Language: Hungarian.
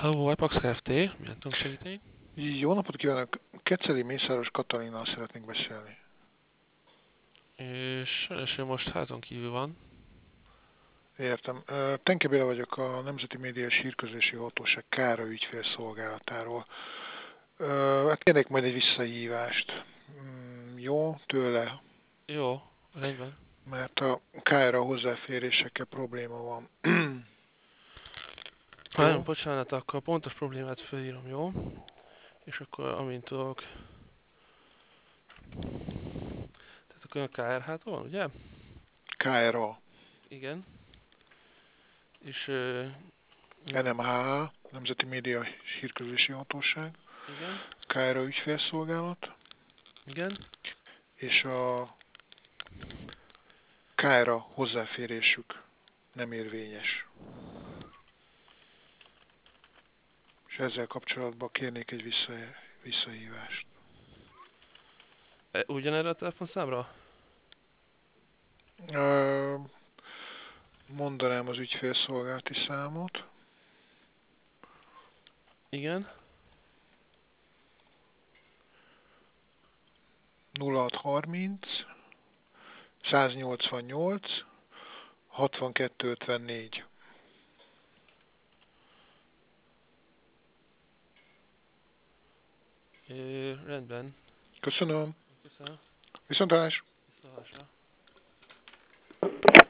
Hello, Apex Kft. Milyen tudunk segíteni? Jó napot kívánok! Keceli Mészáros Katalinnal szeretnék beszélni. És sajnos ő most házon kívül van. Értem. Tenke Béla vagyok a Nemzeti Média és Hírközlési Hatóság Kára ügyfélszolgálatáról. Hát kérnék majd egy visszahívást. Jó, tőle, Jó, rendben. mert a Kára hozzáférésekkel probléma van. Nagyon Jó? bocsánat, akkor a pontos problémát felírom, jó? És akkor amint tudok... Tehát akkor a KRH-tól van, ugye? KRA, Igen. És... NMHH, Nemzeti Média és Hírközlési Hatóság, igen, Kára ügyfélszolgálat, igen. és a Kára hozzáférésük nem érvényes. És ezzel kapcsolatban kérnék egy visszahívást. Ugyanerre a telefonszámra? Ö, Mondanám az ügyfélszolgálati számot. Igen. 0630 188 6254. Rendben. Köszönöm. Köszönöm. Viszontlátásra! Viszontlátásra.